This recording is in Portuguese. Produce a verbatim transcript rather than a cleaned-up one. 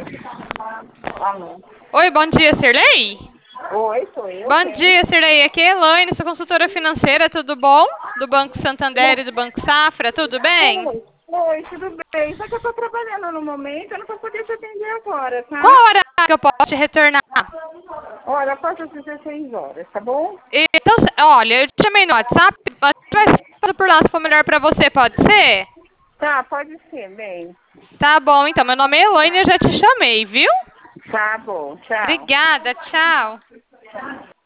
Alô. Oi, bom dia, Sirlei? Oi, sou eu. Bom Quem? dia, Sirlei. Aqui é Elaine, sou consultora financeira, tudo bom? Do Banco Santander e do Banco Safra, tudo bem? Oi. Oi, tudo bem? Só que eu tô trabalhando no momento, eu não vou poder te atender agora, Qual tá? hora que eu posso te retornar? Olha, pode às dezesseis horas, tá bom? Então, olha, eu te chamei no WhatsApp, mas vai ser por lá se for melhor pra você, pode ser? Tá, pode ser, bem. Tá bom, então. Meu nome é Elaine e eu já te chamei, viu? Tá bom, tchau. Obrigada, tchau.